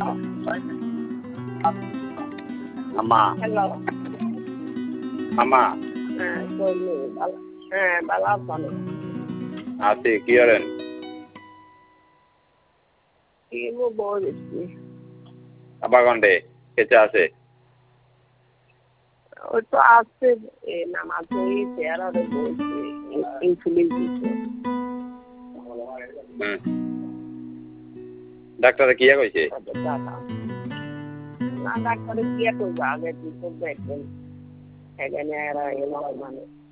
আম্মা হ্যালো। আম্মা হ্যাঁ বললি ভালো। হ্যাঁ ভালো ভালো। আছি কি করেন? কি বলছি আব্বা কন্ডে কেচে আছে? ওই তো আসছে নামাজ পড়িয়েছে আর ওরে বলছে ইনসুলিন দিতে। ডাক্তারে কি কইছে? না ডাক্তারে কি করবে আগে রিপোর্ট দেখবেন এখানে এরা এলো মানে